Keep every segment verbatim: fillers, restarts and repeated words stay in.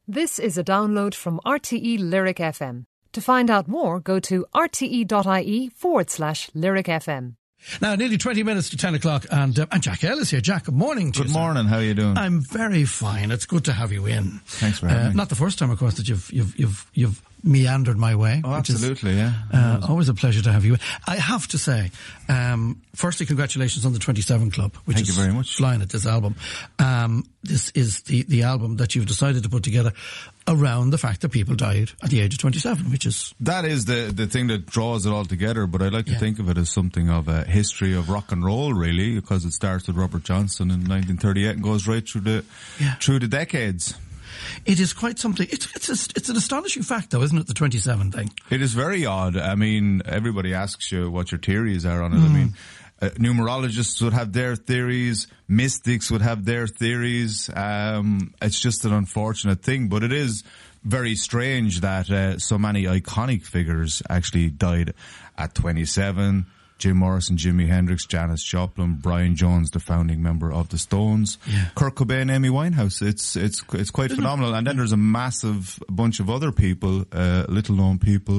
This is a download from R T E Lyric F M. To find out more, go to rte.ie forward slash Lyric F M. Now, nearly twenty minutes to ten o'clock, and uh, and Jack Ellis here. Jack, good morning to Good you. Good morning, how are you doing? I'm very fine. It's good to have you in. Thanks for having uh, me. Not the first time, of course, that you've you've you've you've meandered my way. Oh, which absolutely, is, yeah. Uh, always a pleasure to have you in. I have to say, um, firstly, congratulations on the twenty-seven Club, which Thank is you very much. flying at this album. Um, this is the, the album that you've decided to put together around the fact that people died at the age of twenty-seven, which is... That is the the thing that draws it all together, but I like to Yeah. think of it as something of a history of rock and roll, really, because it starts with Robert Johnson in nineteen thirty-eight and goes right through the Yeah. through the decades. It is quite something. It's it's a, it's an astonishing fact, though, isn't it, the twenty-seven thing? It is very odd. I mean, everybody asks you what your theories are on it. Mm. I mean, uh, numerologists would have their theories, mystics would have their theories. Um, it's just an unfortunate thing, but it is very strange that uh, so many iconic figures actually died at twenty-seven. Jim Morrison, Jimi Hendrix, Janis Joplin, Brian Jones, the founding member of the Stones, Yeah. Kurt Cobain, Amy Winehouse. It's it's it's quite Isn't phenomenal. And then there's a massive bunch of other people, uh, little known people,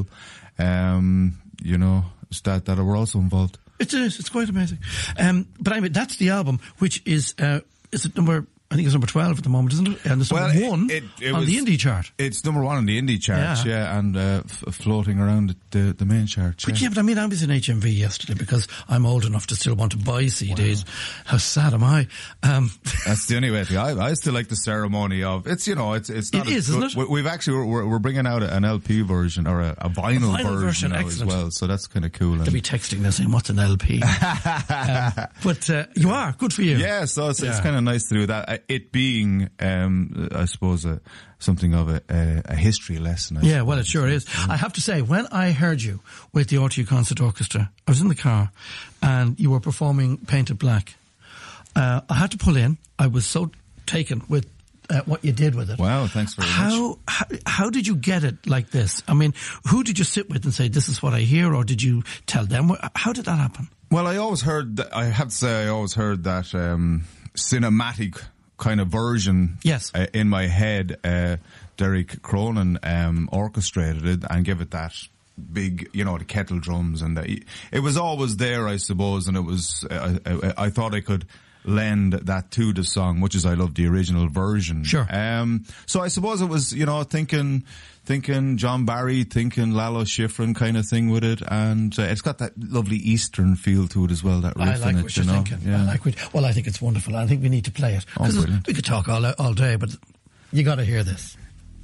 um, you know, that that were also involved. It is. It's quite amazing. Um, but I mean, that's the album, which is uh, is it number? I think it's number twelve at the moment, isn't it? And it's number Well, one it- it on was- the indie chart. It's number one on the indie charts, Yeah. yeah, and uh, f- floating around the the main charts. But yeah, but I mean, I was in H M V yesterday because I'm old enough to still want to buy C Ds. How sad am I? Um, That's the only way. To, I, I still like the ceremony of it's. You know, it's it's not. It is, isn't it? we- We've actually we're, we're bringing out an L P version or a, a vinyl, A vinyl version, version now as excellent. well. So that's kind of cool. to be texting this saying, what's an L P? um, but uh, you are. Good for you. Yeah, so it's, it's Yeah. kind of nice to do that. Uh, It being, um, I suppose, a, something of a, a, a history lesson. I Yeah, suppose. well, it sure is. I have to say, when I heard you with the R T U Concert Orchestra, I was in the car and you were performing Painted Black. Uh, I had to pull in. I was so taken with uh, what you did with it. Wow, thanks very much. How, how how did you get it like this? I mean, who did you sit with and say, this is what I hear, or did you tell them? How did that happen? Well, I always heard, that, I have to say, I always heard that um, cinematic kind of version Yes. uh, in my head. Uh, Derek Cronin um, orchestrated it and gave it that big, you know, the kettle drums, and the, it was always there, I suppose, and it was, uh, I, I thought I could lend that to the song, much as I love the original version. Sure. Um, so I suppose it was, you know, thinking, thinking John Barry, thinking Lalo Schifrin kind of thing with it, and uh, it's got that lovely Eastern feel to it as well. That riff I like in it, what you you're know. thinking. Yeah. I like what, well, I think it's wonderful. I think we need to play it. Oh, 'Cause brilliant. we could talk all all day, but you got to hear this.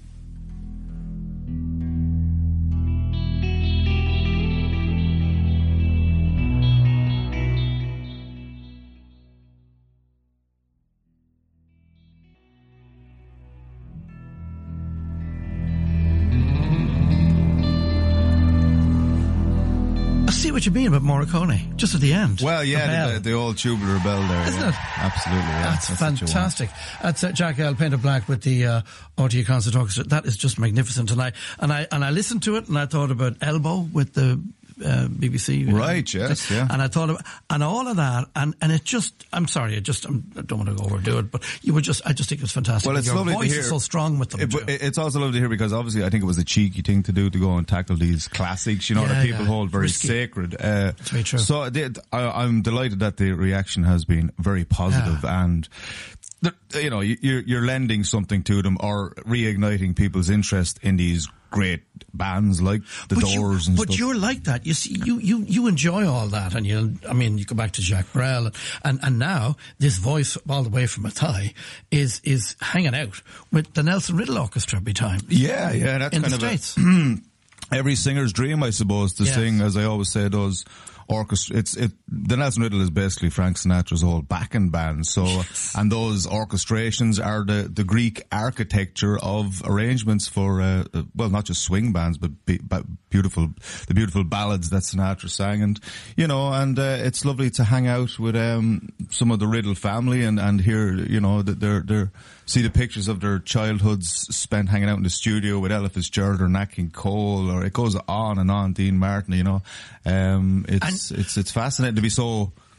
I see what you mean about Morricone, just at the end. Well, The yeah, bell. the, the old tubular bell there. Isn't yeah. it? Absolutely, yeah. That's, what you want. fantastic. That's uh, Jack L. Painted Black with the uh, R T U Concert Orchestra. That is just magnificent. And I and I and I listened to it, and I thought about Elbow with the uh, B B C. Right, yes, yeah. And I thought about and all of that, and and it just. I'm sorry, I just I'm, I don't want to overdo it, but you were just. I just think it was fantastic. Well, it's Your lovely to voice hear. is so strong with them. It, too. but it's also lovely to hear because obviously I think it was a cheeky thing to do to go and tackle these classics, you know, Yeah, that people yeah. hold very Risky. sacred. Uh, It's very true. So the- I, I'm delighted that the reaction has been very positive Yeah. and. the- You know, you- you're, you're lending something to them or reigniting people's interest in these great bands like the But you- Doors and but stuff. you're like that. You see, you, you, you enjoy all that, and you. I mean, you go back to Jacques Brel, and and now this voice all the way from Athy is is hanging out with the Nelson Riddle Orchestra every time. Yeah, yeah, that's in kind the of States. a, every singer's dream, I suppose, to Yes. sing, as I always say, those orchestra. It's it. The Nelson Riddle is basically Frank Sinatra's old backing band. So, Yes. and those orchestrations are the the Greek architecture of arrangements for uh, uh, well, not just swing bands, but be, but beautiful the beautiful ballads that Sinatra sang, and you know, and uh, it's lovely to hang out with um, some of the Riddle family and and hear, you know, that they're they're see the pictures of their childhoods spent hanging out in the studio with Ella Fitzgerald or Nat King Cole, or it goes on and on. Dean Martin, you know, um, it's it's it's fascinating to be so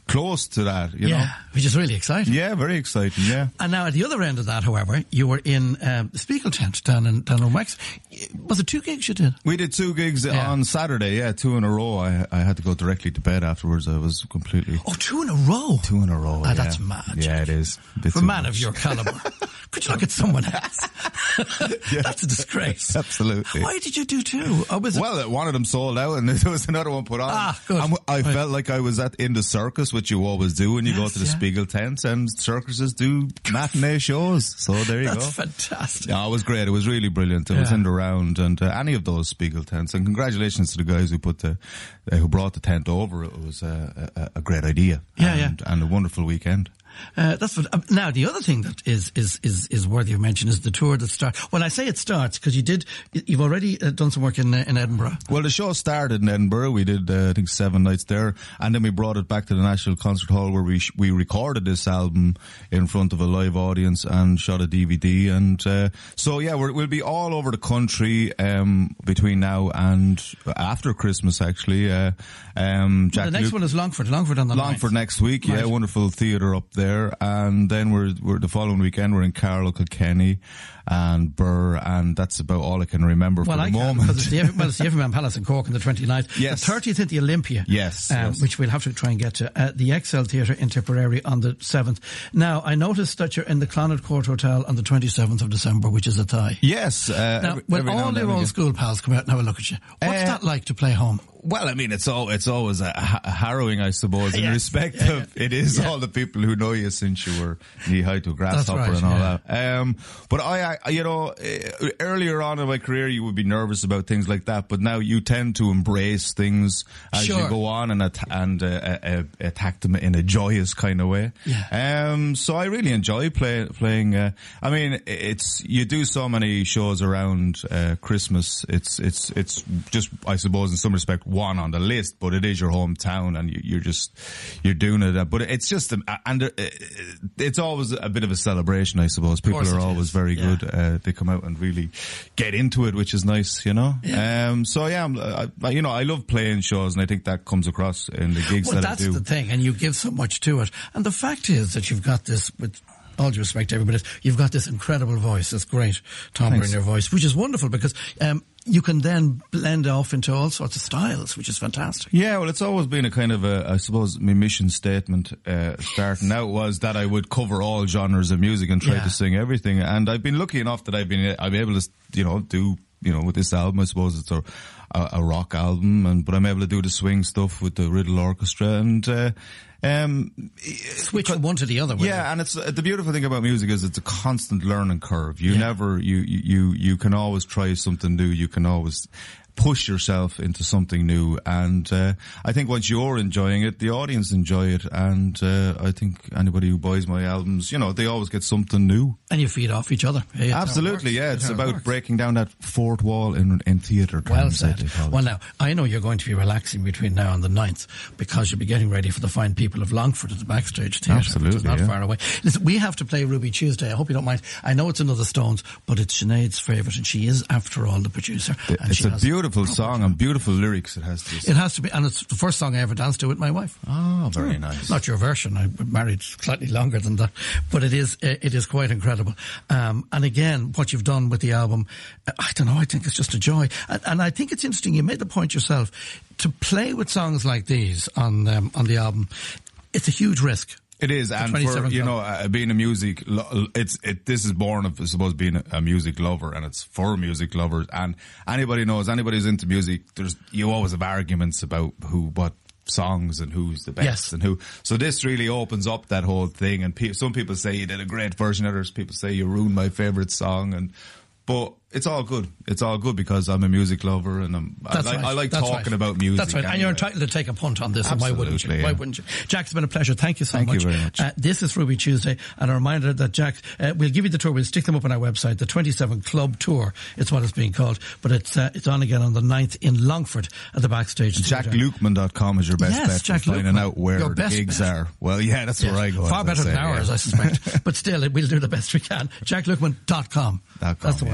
close to that, you yeah, know. Which is really exciting. Yeah, very exciting, yeah. And now at the other end of that, however, you were in um, the Spiegel tent down in, down in Wex. Was it two gigs you did? We did two gigs Yeah. on Saturday, yeah, two in a row. I I had to go directly to bed afterwards. I was completely... Oh, two in a row? Two in a row, Ah, yeah. that's mad. Yeah, Jack. it is. Bit For a too man much. of your calibre. Could you look at someone else? Yeah. That's a disgrace. Absolutely. Why did you do two? Or was it? Well, one of them sold out, and there was another one put on. Ah, good. And I Right. felt like I was at in the circus, which you always do when you go Yes, to the yeah. Spiegel tent, and circuses do matinee shows. So there you That's go. fantastic. Yeah, it was great. It was really brilliant. It was Yeah. in the round, and uh, any of those Spiegel tents. And congratulations to the guys who put the, uh, who brought the tent over. It was uh, a, a great idea. Yeah, and, and a wonderful weekend. Uh, that's what, uh, now the other thing that is, is, is, is worthy of mention is the tour that starts. Well, I say it starts because you did, you've already uh, done some work in, uh, in Edinburgh. Well, the show started in Edinburgh. We did, uh, I think, seven nights there, and then we brought it back to the National Concert Hall, where we sh- we recorded this album in front of a live audience and shot a D V D. And uh, so, yeah, we're, we'll be all over the country um, between now and after Christmas. Actually, uh, um, Jack Well, the next Luke- one is Longford. Longford on the Longford ninth. next week, yeah, Right. wonderful theatre up there, and then we're we're the following weekend we're in Carlow, Kilkenny, and Burr, and that's about all I can remember Well, for I the can, moment. because it's the, Ev- well, it's the Everyman Palace in Cork on the twenty-ninth. Yes. The thirtieth at the Olympia. Yes, Um, yes. Which we'll have to try and get to. Uh, the X L Theatre in Tipperary on the seventh. Now, I noticed that you're in the Clonard Court Hotel on the twenty-seventh of December, which is a tie. Yes, uh, Now, every, when every now all and your then old again. school pals come out and have a look at you, what's Uh, that like to play home? Well, I mean, it's all it's always a, a harrowing, I suppose, in Yes. respect Yeah, of it is all the people who know you since you were knee high to a grasshopper right, and all yeah. that. Um, but I, I, you know, uh, earlier on in my career, you would be nervous about things like that, but now you tend to embrace things as Sure. you go on and at- and uh, uh, attack them in a joyous kind of way. Yeah. Um, so I really enjoy play, playing. Uh, I mean, it's you do so many shows around uh, Christmas. It's it's it's just, I suppose, in some respect, one on the list, but it is your hometown, and you, you're just you're doing it. But it's just, um, and uh, it's always a bit of a celebration, I suppose. People course are it always is. very Yeah. good. Uh, they come out and really get into it, which is nice, you know. Yeah. Um, so yeah, I'm, I, you know, I love playing shows, and I think that comes across in the gigs Well, that that's I do. the thing, and you give so much to it. And the fact is that you've got this, with all due respect to everybody, you've got this incredible voice, this great timbre in Thanks. your voice, which is wonderful because um, you can then blend off into all sorts of styles, which is fantastic. Yeah, well, it's always been a kind of a, I suppose, my mission statement, uh, starting out was that I would cover all genres of music and try Yeah. to sing everything. And I've been lucky enough that I've been, I'm able to, you know, do, you know, with this album, I suppose it's a, a, a rock album, and, but I'm able to do the swing stuff with the Riddle Orchestra, and, uh, um, Switch from one to the other. with yeah, and it's uh, the beautiful thing about music is it's a constant learning curve. You Yeah. never, you, you, you can always try something new. You can always push yourself into something new. And, uh, I think once you're enjoying it, the audience enjoy it. And, uh, I think anybody who buys my albums, you know, they always get something new. And you feed off each other. Hey, that's how it Absolutely. works. Yeah. That's It's how it about works. breaking down that fourth wall in, in theatre Well terms, I said. think, call it. Well, now, I know you're going to be relaxing between now and the ninth because you'll be getting ready for the fine people of Longford at the Backstage Theatre, which is Absolutely, not yeah. far away. Listen, we have to play Ruby Tuesday. I hope you don't mind. I know it's another Stones, but it's Sinead's favourite, and she is, after all, the producer. And It's she a has beautiful song and beautiful lyrics it has to say. It has to be, and it's the first song I ever danced to with my wife. Oh, very nice. Not your version. I married slightly longer than that, but it is it is quite incredible. Um, and again, what you've done with the album, I don't know. I think it's just a joy, and, and I think it's interesting. You made the point yourself to play with songs like these on um, on the album. It's a huge risk. It is, and for, twenty-seven you club. know, uh, being a music, lo- it's, it, this is born of, I suppose, being a, a music lover, and it's for music lovers, and anybody knows, anybody who's into music, there's, you always have arguments about who, what songs and who's the best Yes. and who, so this really opens up that whole thing, and pe- some people say you did a great version, others people say you ruined my favourite song, and, but it's all good. It's all good because I'm a music lover, and I'm, I That's like, right. I like That's talking right. about music. That's right. And you're anyway. entitled to take a punt on this, and why wouldn't you? Absolutely, Why yeah. wouldn't you? Jack, it's been a pleasure. Thank you so Thank much. you very much. Uh, this is Ruby Tuesday, and a reminder that, Jack, uh, we'll give you the tour. We'll stick them up on our website. The twenty-seven Club Tour, it's what it's being called. But it's uh, it's on again on the ninth in Longford at the Backstage Jack Theatre. Lukeman dot com is your best Yes, bet Jack for finding Lukeman. out where Your the best gigs bet. are. Well, yeah, that's Yes. where I go. Far as better I than say, ours, yeah. I suspect. But still, we'll do the best we can. Jack Lukeman dot com. Dot com, That's the one. yeah. Okay.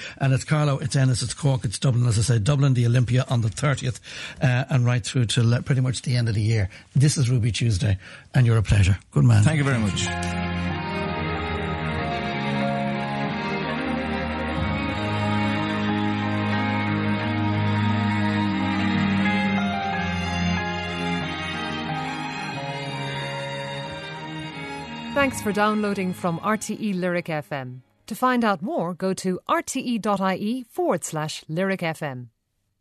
And it's Carlow, it's Ennis, it's Cork, it's Dublin, as I said, Dublin, the Olympia on the thirtieth, uh, and right through to pretty much the end of the year. This is Ruby Tuesday, and you're a pleasure. Good man. Thank you very much. Thanks for downloading from R T E Lyric F M. To find out more, go to rte.ie forward slash Lyric FM.